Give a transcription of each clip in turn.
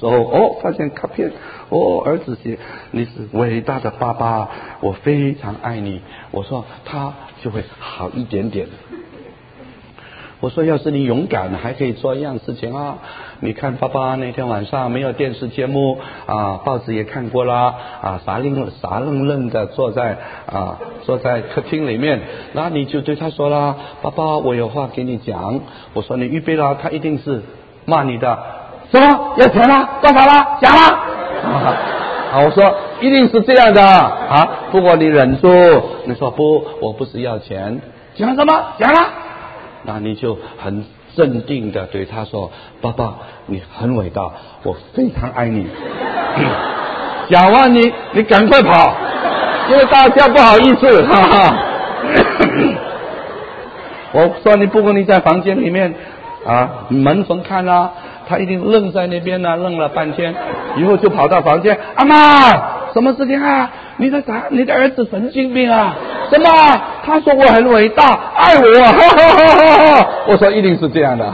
时候，发现卡片，儿子写你是伟大的爸爸，我非常爱你。我说他就会好一点点。我说要是你勇敢还可以做一样事情啊！你看爸爸那天晚上没有电视节目啊，报纸也看过啦啊，傻愣愣的坐在客厅里面，那你就对他说啦，爸爸我有话给你讲。我说你预备了，他一定是骂你的，什么要钱了多少了讲了我说一定是这样的啊，不过你忍住，你说不，我不是要钱，讲什么讲了。那你就很镇定的对他说，爸爸你很伟大，我非常爱你讲完你赶快跑，因为大家不好意思我说你不过你在房间里面门缝看啊，他一定愣在那边呢，愣了半天，以后就跑到房间，阿妈什么事情啊？你的儿子神经病啊？什么？他说我很伟大，爱我我说一定是这样的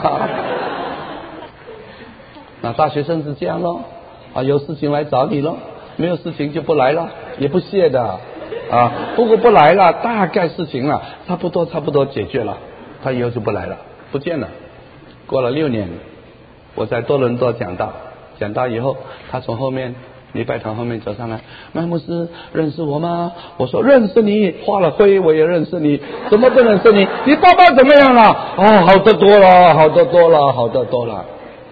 那大学生是这样咯有事情来找你咯，没有事情就不来了，也不谢的不过不来了，大概事情了差不多解决了，他以后就不来了，不见了。过了6年，我在多伦多讲道以后，他从后面礼拜堂后面走上来，麦牧师认识我吗？我说认识你，化了灰我也认识你，怎么不认识你？你爸爸怎么样了？好得多了。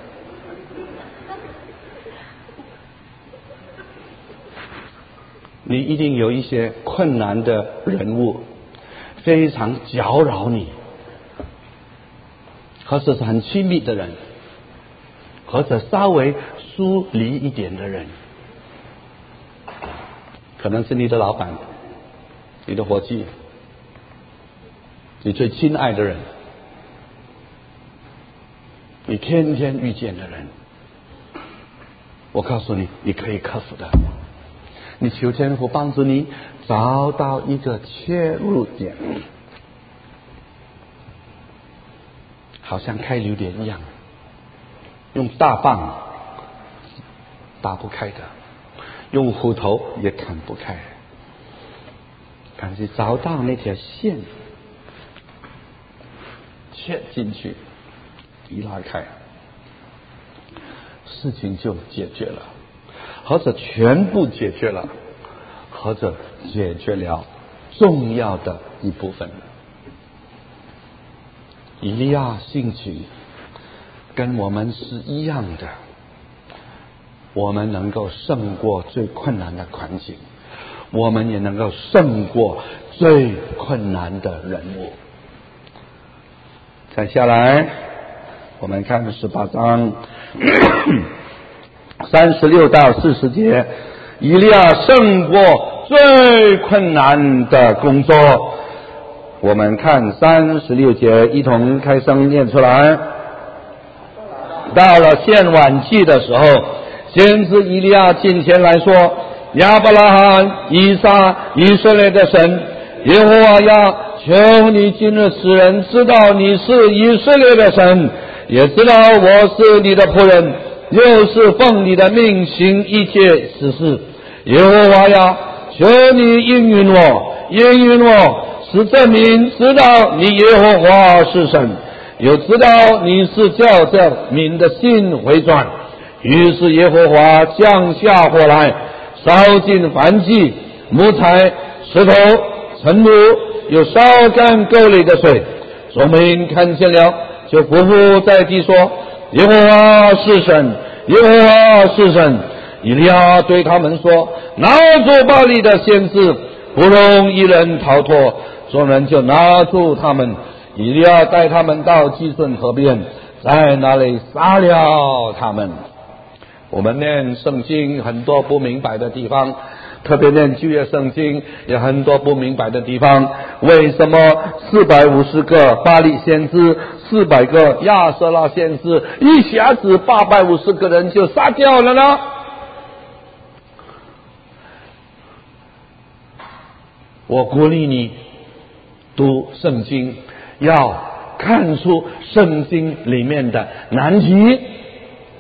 你一定有一些困难的人物，非常搅扰你，或者是很亲密的人，或者稍微疏离一点的人，可能是你的老板，你的伙计，你最亲爱的人，你天天遇见的人。我告诉你，你可以克服的。你求天父帮助你找到一个切入点，好像开榴莲一样，用大棒打不开的，用斧头也砍不开，但是找到那条线，切进去，一拉开，事情就解决了，或者全部解决了，或者解决了重要的一部分。以利亚兴起跟我们是一样的，我们能够胜过最困难的环境，我们也能够胜过最困难的人物。再下来我们看18章36到40节，以利亚胜过最困难的工作。我们看36节，一同开声念出来。到了献晚祭的时候，先知以利亚近前来说，亚伯拉罕、以撒、以色列的神耶和华呀，求你今日使人知道你是以色列的神，也知道我是你的仆人，又是奉你的命行一切此事。耶和华呀，求你应允我，使这民知道你耶和华是神，又知道你是叫这民的心回转。于是耶和华降下火来，烧尽燔祭、木材、石头、尘土，又烧干沟里的水。众民看见了，就匍匐在地说，耶和华是神，耶和华是神。以利亚对他们说，拿住巴力的先知，不容一人逃脱。众人就拿住他们，以利亚带他们到基顺河边，在那里杀了他们。我们念圣经很多不明白的地方，特别念旧约圣经有很多不明白的地方。为什么450个巴力先知，400个亚瑟拉先知，一下子850个人就杀掉了呢？我鼓励你读圣经，要看出圣经里面的难题，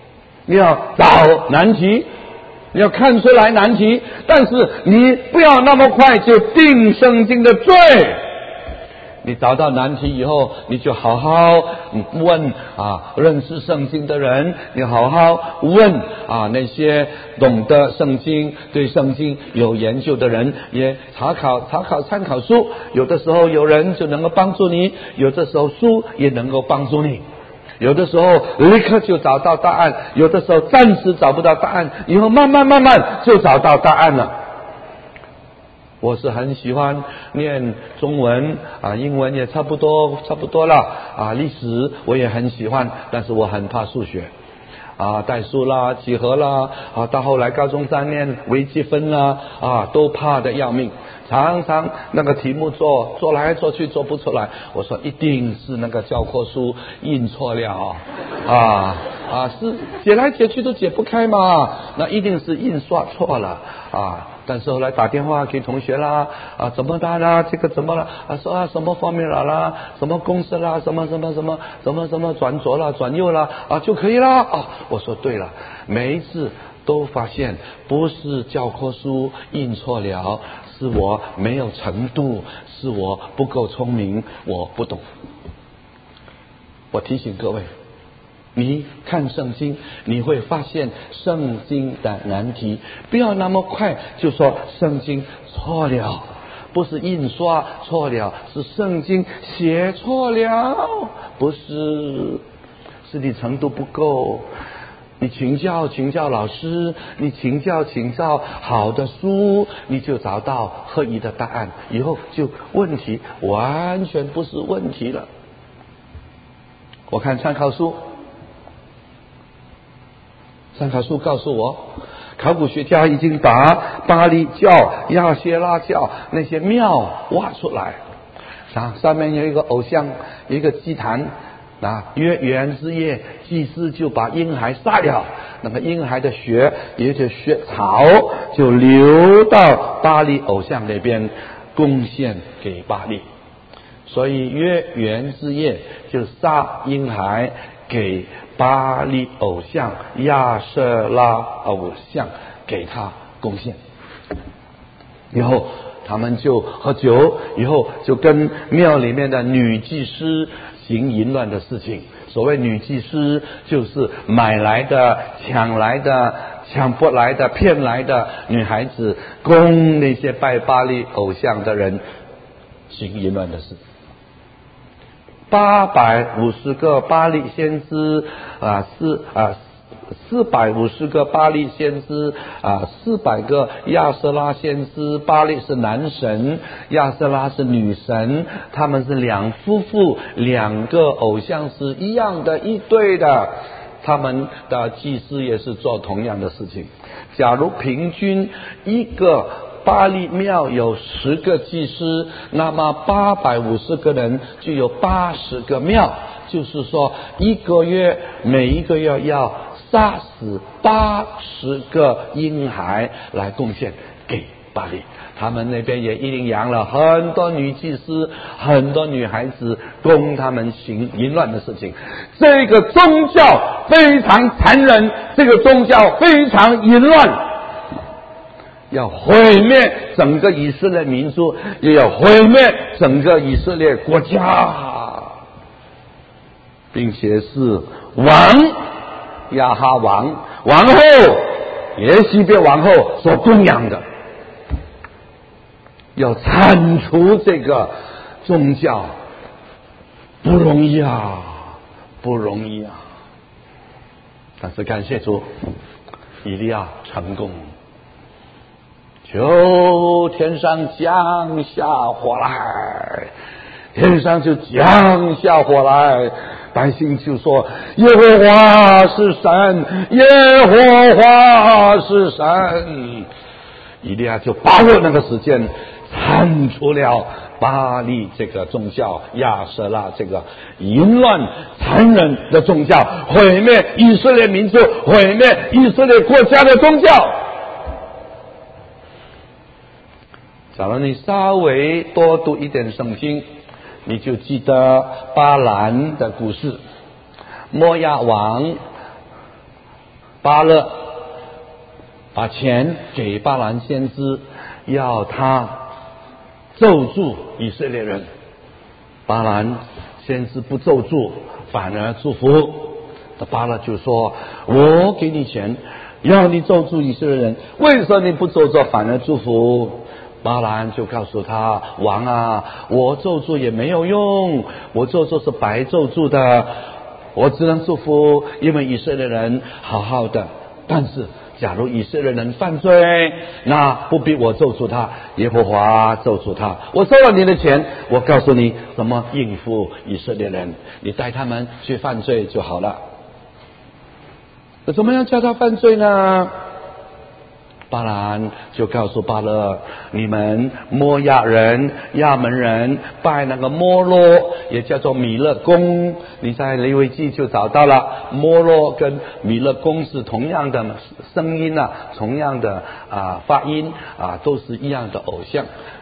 你要找难题，你要看出来难题，但是你不要那么快就定圣经的罪。你找到难题以后，你就好好问认识圣经的人，你好好问那些懂得圣经、对圣经有研究的人，也参考书。有的时候有人就能够帮助你，有的时候书也能够帮助你。有的时候立刻就找到答案，有的时候暂时找不到答案，以后慢慢就找到答案了。我是很喜欢念中文英文也差不多了历史我也很喜欢，但是我很怕数学代数啦、几何啦到后来高中3年微积分啦都怕得要命，常常那个题目做来做去做不出来，我说一定是那个教科书印错了是解来解去都解不开嘛，那一定是印刷错了但是后来打电话给同学啦怎么办啦，这个怎么了说什么方面啦，什么公式啦，什么转左啦转右啦就可以啦我说对了，每一次都发现不是教科书印错了，是我没有程度，是我不够聪明，我不懂。我提醒各位，你看圣经，你会发现圣经的难题，不要那么快就说圣经错了，不是印刷错了，是圣经写错了，不是你程度不够。你请教老师，你请教好的书，你就找到合宜的答案，以后就问题完全不是问题了。我看参考书告诉我，考古学家已经把巴力教、亚谢拉教那些庙挖出来上面有一个偶像，有一个祭坛月圆之夜，祭司就把婴孩杀掉，那个婴孩的血也就血草就流到巴力偶像那边，贡献给巴力。所以月圆之夜就杀婴孩给巴力偶像亚舍拉偶像，给他贡献。以后他们就喝酒，以后就跟庙里面的女祭司行淫乱的事情。所谓女祭司，就是买来的、抢来的、抢不来的、骗来的女孩子，供那些拜巴力偶像的人行淫乱的事。850个巴力先知450个巴力先知400个亚瑟拉先知。巴力是男神，亚瑟拉是女神，他们是两夫妇，2个偶像是一样的，一对的，他们的祭司也是做同样的事情。假如平均一个巴力庙有10个祭司，那么850个人就有80个庙，就是说每一个月要杀死80个婴孩来贡献给巴力。他们那边也一定养了很多女祭司，很多女孩子供他们行淫乱的事情。这个宗教非常残忍，这个宗教非常淫乱，要毁灭整个以色列民族，也要毁灭整个以色列国家，并且是亚哈王后耶洗别王后所供养的，要铲除这个宗教不容易但是感谢主，以利亚成功，求天上降下火来，天上就降下火来，百姓就说耶和华是神，耶和华是神。以利亚就把握那个时间，铲除了巴力这个宗教，亚舍拉这个淫乱残忍的宗教，毁灭以色列民族，毁灭以色列国家的宗教。假如你稍微多读一点圣经，你就记得巴兰的故事。摩押王巴勒把钱给巴兰先知，要他咒诅以色列人。巴兰先知不咒诅，反而祝福。巴勒就说：我给你钱，要你咒诅以色列人，为什么你不咒诅，反而祝福？巴兰就告诉他：王啊，我咒诅也没有用，我咒诅是白咒诅的，我只能祝福，因为以色列人好好的。但是假如以色列人犯罪，那不必我咒诅他，耶和华咒诅他。我收了你的钱，我告诉你怎么应付以色列人，你带他们去犯罪就好了。怎么样叫他犯罪呢？巴兰就告诉巴勒：你们摩亚人、亚门人拜那个摩洛，也叫做米勒公。你在利未记就找到了，摩洛跟米勒公是同样的声音啊，同样的发音啊，都是一样的偶像。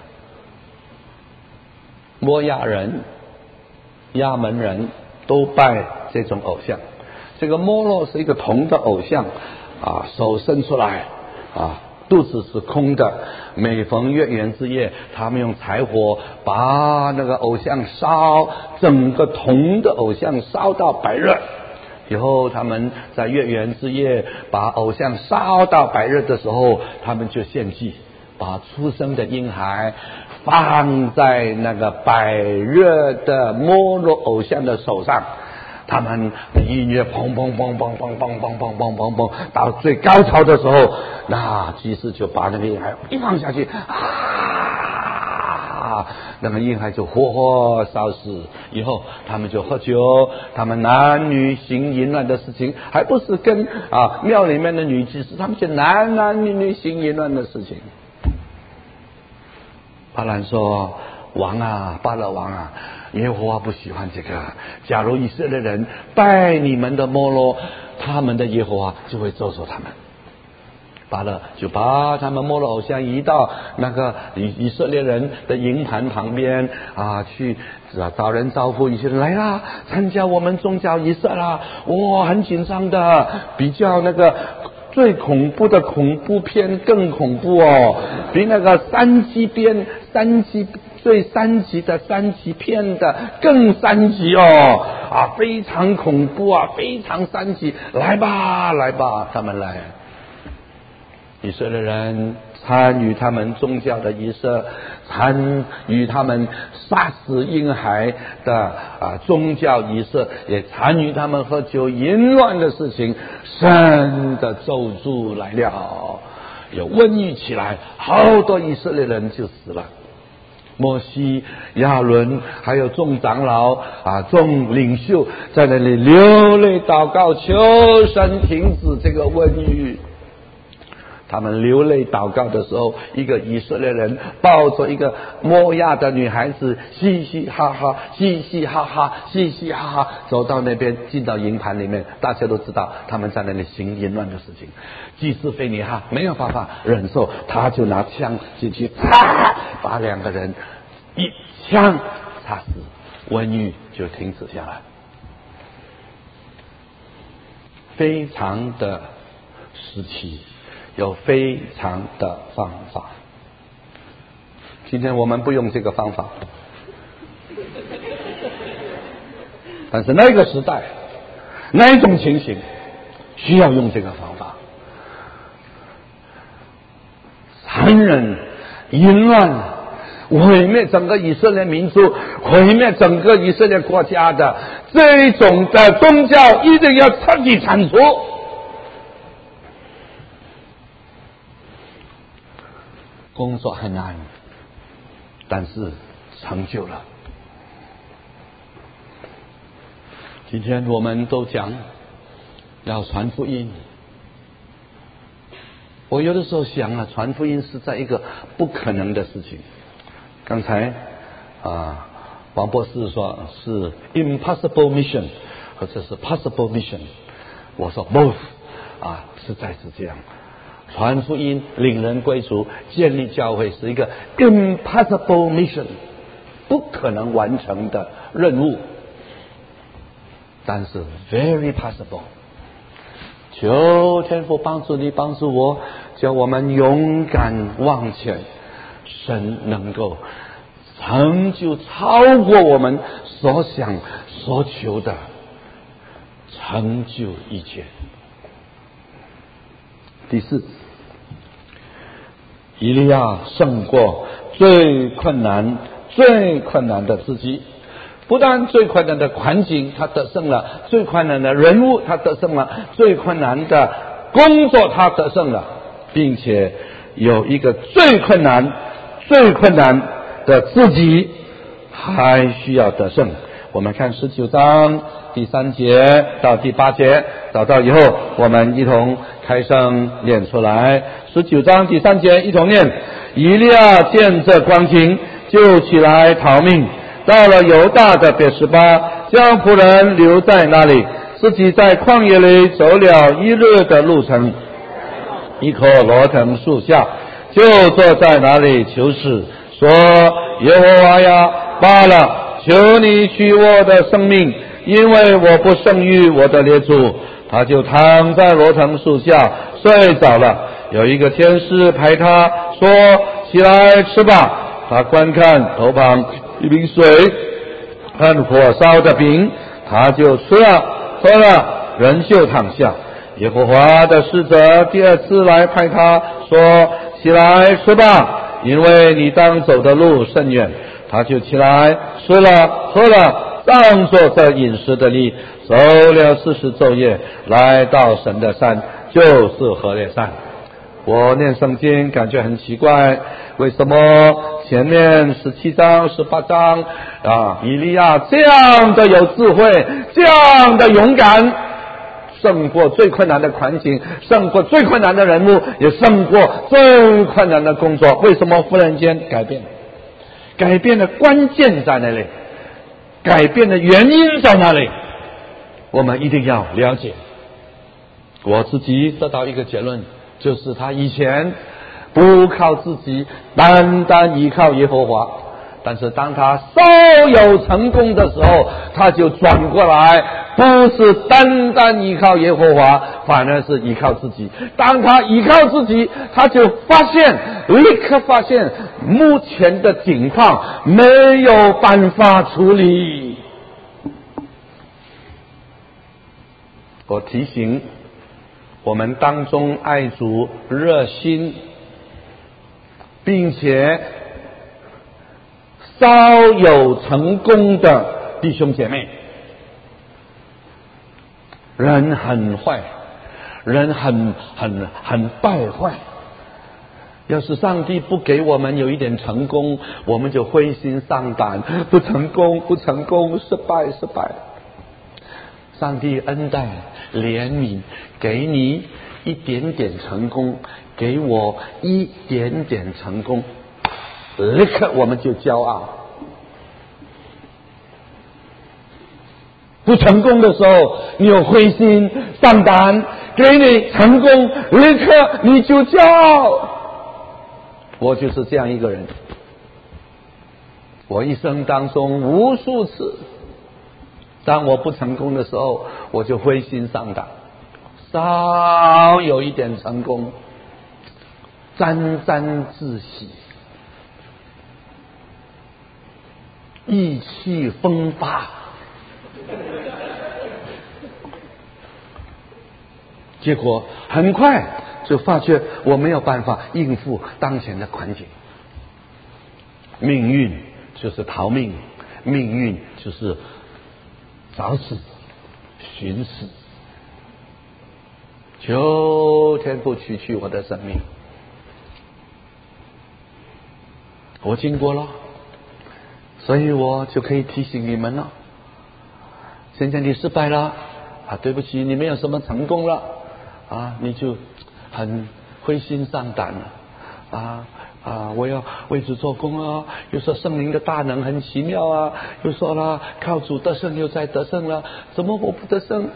摩亚人、亚门人都拜这种偶像。这个摩洛是一个铜的偶像啊，手伸出来啊，肚子是空的。每逢月圆之夜，他们用柴火把那个偶像烧，整个铜的偶像烧到白热。以后他们在月圆之夜把偶像烧到白热的时候，他们就献祭，把出生的婴孩放在那个白热的摩洛偶像的手上。他们的音乐砰砰砰砰砰砰砰砰砰砰砰，到最高潮的时候，那祭司就把那个婴孩一放下去，那个婴孩就活活烧死。以后他们就喝酒，他们男女行淫乱的事情，还不是跟庙里面的女祭司，他们就男女行淫乱的事情。巴兰说：王啊，巴勒王啊，耶和华不喜欢这个。假如以色列人拜你们的摩洛，他们的耶和华就会咒诅他们。巴勒就把他们摩洛偶像移到那个以色列人的营盘旁边去找人招呼以色列人来啦，参加我们宗教仪式啦。哇，很紧张的，比较那个最恐怖的恐怖片更恐怖哦，比那个最三级的三级片的更三级哦，非常恐怖啊，非常三级。来吧，他们来。以色列人参与他们宗教的仪式，参与他们杀死婴孩的宗教仪式，也参与他们喝酒淫乱的事情。神的咒诅来了，有瘟疫起来，好多以色列人就死了。摩西、亚伦还有众长老众领袖在那里流泪祷告，求神停止这个瘟疫。他们流泪祷告的时候，一个以色列人抱着一个摩亚的女孩子，嘻嘻哈哈走到那边，进到营盘里面。大家都知道他们在那里行淫乱的事情。祭司菲尼哈没有办法忍受，他就拿枪进去，把两个人一枪插死，瘟疫就停止下来。非常的时期，有非常的方法。今天我们不用这个方法，但是那个时代那种情形需要用这个方法。残忍、淫乱、毁灭整个以色列民族、毁灭整个以色列国家的这种的宗教一定要彻底铲除。工作很难，但是成就了。今天我们都讲要传福音，我有的时候想传福音是在一个不可能的事情。刚才王博士说是 impossible mission 或者是 possible mission， 我说 both 实在是这样。传福音、领人归主、建立教会是一个 impossible mission， 不可能完成的任务，但是 very possible。 求天父帮助你，帮助我，叫我们勇敢往前，神能够成就超过我们所想所求的，成就一切。第四，以利亚胜过最困难的自己。不但最困难的环境他得胜了，最困难的人物他得胜了，最困难的工作他得胜了，并且有一个最困难的自己还需要得胜。我们看19章第3节到第8节，找到以后我们一同开声念出来。19章第3节一同念：以利亚见这光景，就起来逃命，到了犹大的别是巴，将仆人留在那里，自己在旷野里走了1日的路程，一棵罗藤树下，就坐在那里求死，说：耶和华呀，罢了，求你取我的生命，因为我不胜于我的列祖。他就躺在罗藤树下睡着了。有一个天使拍他说：起来吃吧。他观看头旁一瓶水和火烧的饼，他就吃了喝了，仍旧躺下。耶和华的使者第2次来拍他说：起来吃吧，因为你当走的路甚远。他就起来吃了喝了，当作这饮食的力，走了40昼夜，来到神的山，就是何烈山。我念圣经感觉很奇怪，为什么前面17章18章以利亚这样的有智慧，这样的勇敢，胜过最困难的环境，胜过最困难的人物，也胜过最困难的工作。为什么忽然间改变？改变的关键在哪里？改变的原因在哪里？我们一定要了解。我自己得到一个结论，就是他以前不靠自己，单单依靠耶和华，但是当他稍有成功的时候，他就转过来，不是单单依靠耶和华，反而是依靠自己。当他依靠自己，他就立刻发现目前的境况没有办法处理。我提醒我们当中爱主热心并且稍有成功的弟兄姐妹，人很坏，人很败坏。要是上帝不给我们有一点成功，我们就灰心丧胆，不成功，失败。上帝恩待怜悯，给你一点点成功，给我一点点成功，立刻我们就骄傲。不成功的时候你有灰心丧胆，给你成功立刻你就骄傲。我就是这样一个人，我一生当中无数次，当我不成功的时候，我就灰心丧胆，稍有一点成功，沾沾自喜，意气风发，结果很快就发觉我没有办法应付当前的环境。命运就是逃命，命运就是找死寻死。求天父取去我的生命。我经过了，所以我就可以提醒你们了。现在你失败了对不起，你没有什么成功了你就很灰心丧胆了我要为主做工又说圣灵的大能很奇妙又说了靠主得胜又再得胜了，怎么我不得胜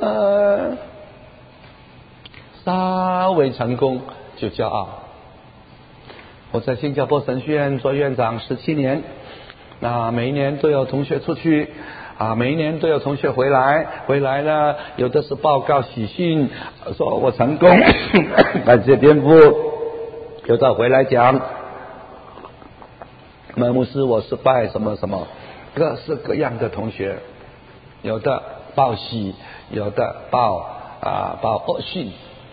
稍微成功就骄傲。我在新加坡神学院做院长17年，那每一年都有同学出去每一年都有同学回来呢，有的是报告喜讯，说我成功，感谢天父；有的回来讲，牧师我失败什么什么，各式各样的同学，有的报喜，有的报恶讯。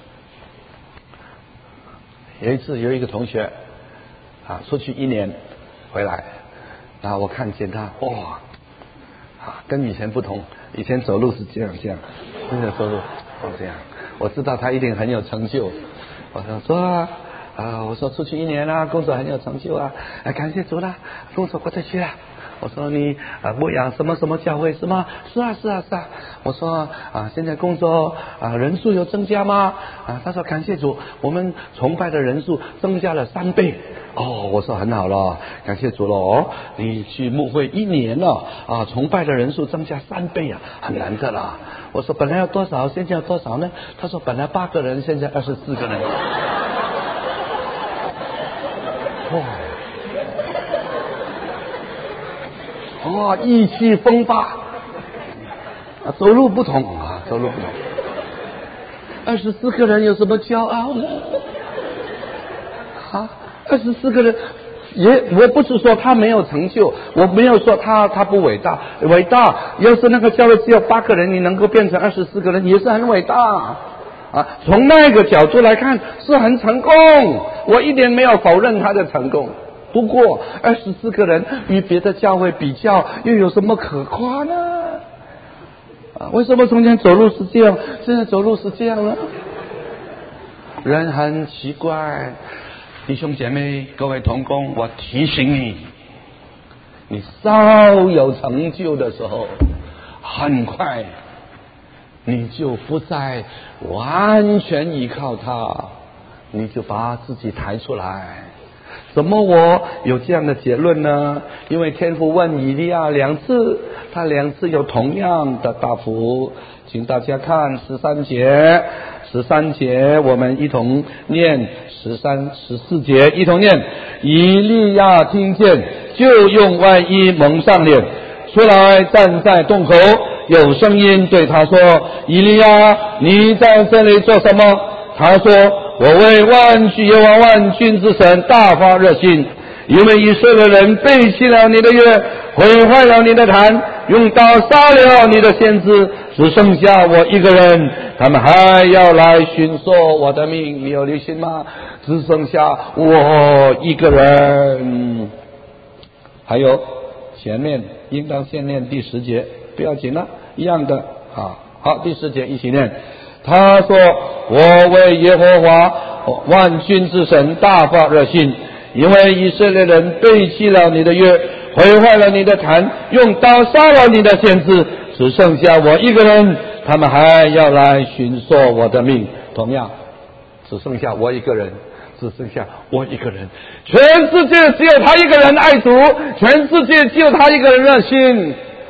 有一次有一个同学出去1年回来，我看见他跟以前不同，以前走路是这样，现在走路这样，我知道他一定很有成就。我说我说出去1年啦，工作很有成就感谢主啦，工作不再去了。我说你牧养什么什么教会是吗？是啊。我说现在工作人数有增加吗？他说感谢主，我们崇拜的人数增加了3倍。我说很好了，感谢主了你去牧会1年了崇拜的人数增加3倍很难得了。我说本来要多少，现在要多少呢？他说本来8个人，现在24个人。意气风发走路不同走路不同。24个人有什么骄傲呢？24个人我不是说他没有成就，我没有说他不伟大，伟大。要是那个教会只有8个人，你能够变成24个人，也是很伟大从那个角度来看是很成功，我一点没有否认他的成功。不过24个人与别的教会比较，又有什么可夸呢？为什么从前走路是这样，现在走路是这样呢？人很奇怪。弟兄姐妹，各位同工，我提醒你，你稍有成就的时候，很快你就不再完全依靠他，你就把自己抬出来。怎么我有这样的结论呢？因为天父问以利亚2次，他2次有同样的答复。请大家看13节，我们一同念13、14节，一同念。以利亚听见，就用外衣蒙上脸，出来站在洞口，有声音对他说：以利亚，你在这里做什么？他说：我为万军耶和华万军之神大发热心，因为以色列人背弃了你的约，毁坏了你的坛，用刀杀了你的先知，只剩下我一个人，他们还要来寻索我的命。你有留心吗？只剩下我一个人。还有前面应当先念第10节，不要紧了，一样的好，第10节一起念。他说：我为耶和华万军之神大发热心，因为以色列人背弃了你的约，毁坏了你的坛，用刀杀了你的先知，只剩下我一个人，他们还要来寻索我的命。同样，只剩下我一个人，只剩下我一个人。全世界只有他一个人爱主，全世界只有他一个人热心。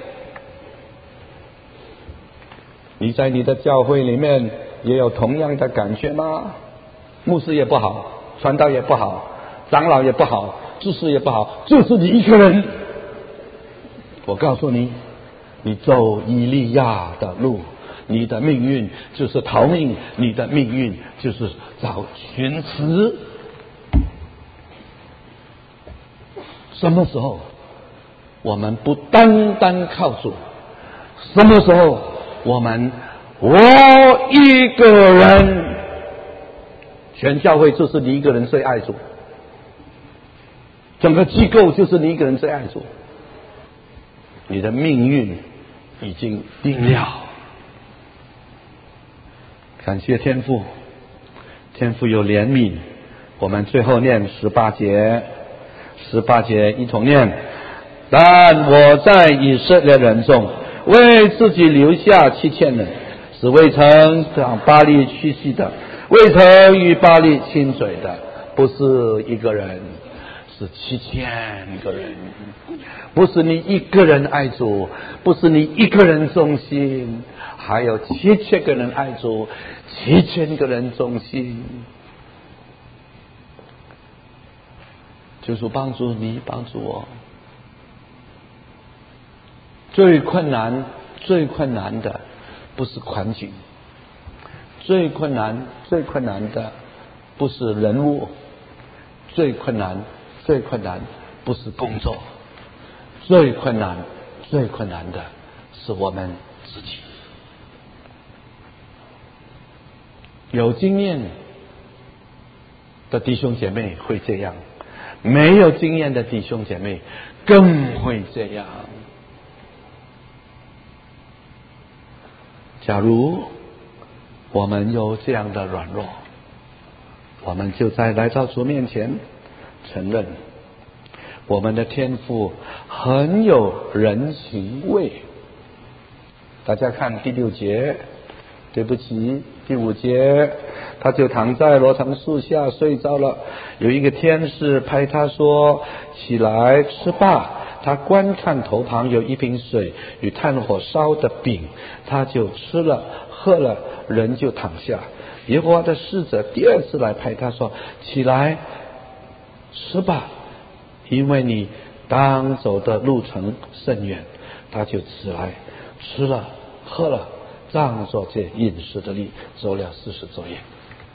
你在你的教会里面也有同样的感觉吗？牧师也不好，传道也不好，长老也不好，知识也不好，就是你一个人。我告诉你，你走以利亚的路，你的命运就是逃命，你的命运就是找寻死。什么时候我们不单单靠主？什么时候我一个人，全教会就是你一个人最爱主，整个机构就是你一个人最爱主，你的命运已经定了。感谢天父，天父有怜悯。我们最后念18节一同念。但我在以色列人中为自己留下7000人，是未曾向巴力屈膝的，未曾与巴力亲嘴的，不是一个人，是7000个人。不是你一个人爱主，不是你一个人忠心，还有7000个人爱主，7000个人忠心。就是帮助你，帮助我。 最困难的不是环境，最困难的不是人物，最困难不是工作，最困难的是我们自己。有经验的弟兄姐妹会这样，没有经验的弟兄姐妹更会这样。假如我们有这样的软弱，我们就在来到主面前承认，我们的天父很有人情味。大家看第6节，对不起，第5节，他就躺在罗藤树下睡着了。有一个天使拍他说：“起来吃吧。”他观看头旁有一瓶水与炭火烧的饼，他就吃了喝了，人就躺下。耶和华的使者第2次来拍他说：“起来吃吧，因为你当走的路程甚远。”他就起来吃了喝了，仗着这饮食的力，走了40昼夜。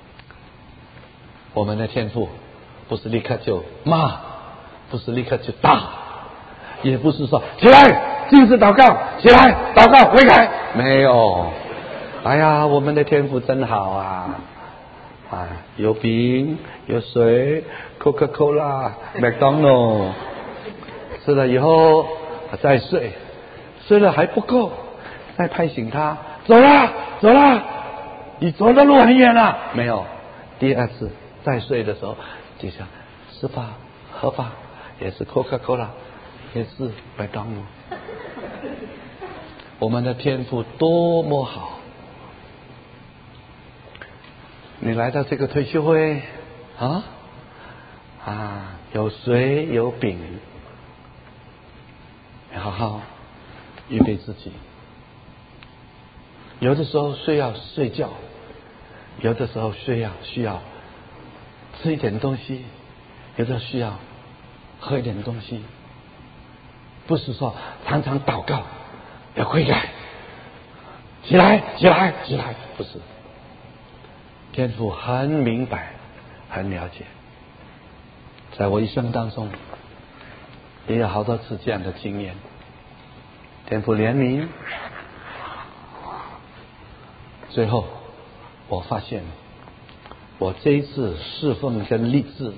我们的天父不是立刻就骂，不是立刻就打，也不是说起来禁止祷告，起来祷告悔改，没有。哎呀，我们的天父真好啊！有饼有水 ，Coca-Cola、麦当劳，吃了以后再睡，睡了还不够，再拍醒他，走啦，你走的路很远了。没有，第2次再睡的时候就想吃吧喝吧，也是 Coca-Cola， 也是麦当劳。我们的天父多么好！你来到这个退休会有水有饼，好好预备自己。有的时候需要睡觉，有的时候需要吃一点东西，有的需要喝一点东西。不是说常常祷告要悔改，起来，不是。天父很明白很了解，在我一生当中也有好多次这样的经验。天父怜悯，最后我发现我这一次侍奉跟立志，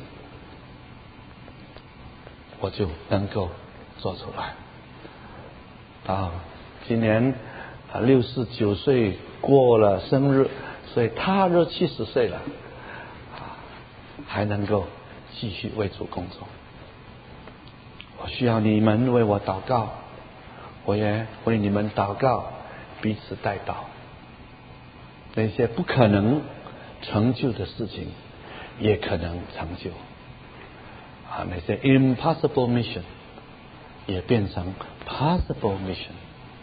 我就能够做出来。到今年69岁过了生日，所以他都70岁了，还能够继续为主工作。我需要你们为我祷告，我也为你们祷告，彼此代祷。那些不可能成就的事情也可能成就，那些 impossible mission 也变成 possible mission。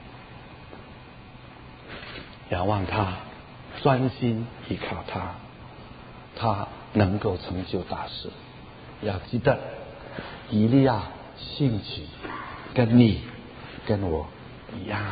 仰望他，专心依靠他，他能够成就大事。要记得以利亚兴起跟你跟我一样。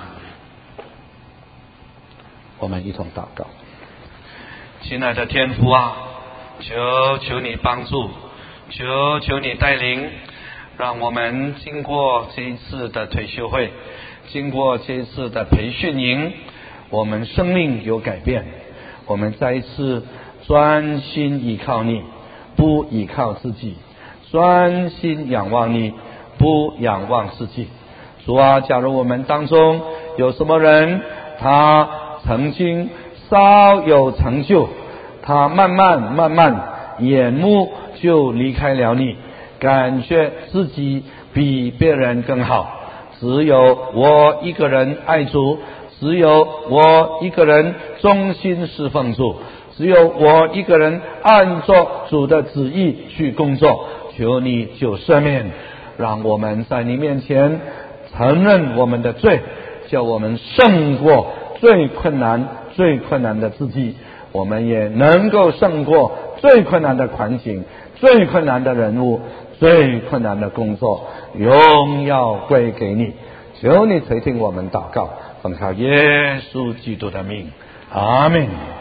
我们一同祷告。亲爱的天父啊，求求你帮助，求求你带领，让我们经过这一次的退休会，经过这一次的培训营，我们生命有改变，我们再一次专心依靠你，不依靠自己，专心仰望你，不仰望自己。主啊，假如我们当中有什么人，他曾经稍有成就，他慢慢眼目就离开了你，感觉自己比别人更好，只有我一个人爱主，只有我一个人忠心侍奉主，只有我一个人按照主的旨意去工作。求你就赦免，让我们在你面前承认我们的罪，叫我们胜过最困难的自己，我们也能够胜过最困难的环境，最困难的人物，最困难的工作。荣耀归给你， 求你垂听我们祷告，奉靠耶稣基督的名，阿门。